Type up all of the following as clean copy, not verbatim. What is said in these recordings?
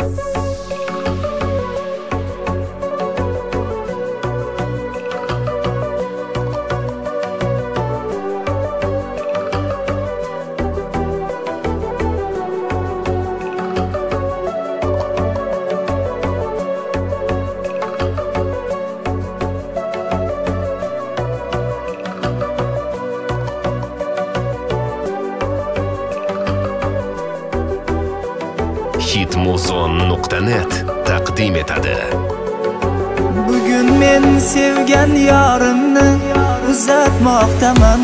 Hitmuzon.net taqdim etadi. Bugun men sevgan yorimni uzatmoqdaman.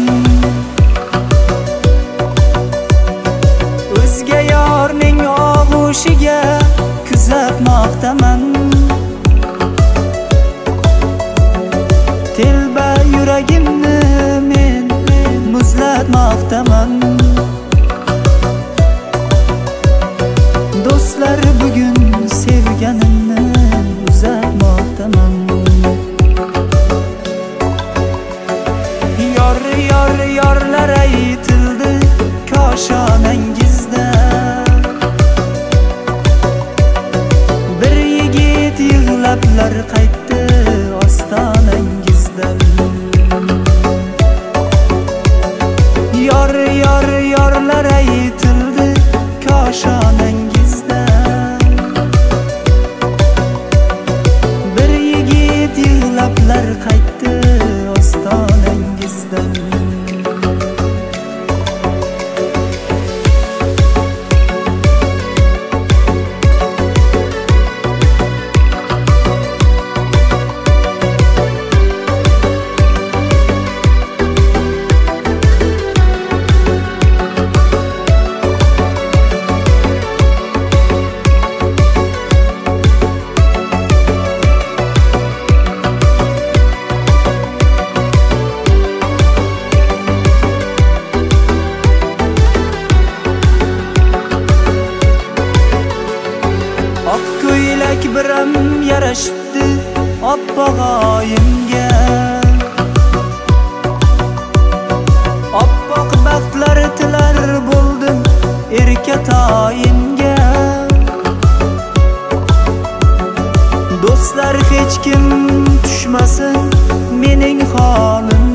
O'zga yorning og'ushiga kuzatmoqdaman. Telba yuragimni men muzlatmoqdaman. Do'stlar, bugun sevganimni uzatmoqdaman. Yorlar aytildi koshonangizda. Bir yigit yig'lablar qaytdi ostonangizdan. Yorlar aytildi koshonangizda. Bir yigit yig'lablar qaytdi ostonangizdan. Biram yarashibdi oppoq oyimga. Oppoq baxtlar tilar bo'ldim erkatoyimga. Do'stlar, hech kim tushmasin mening holimga.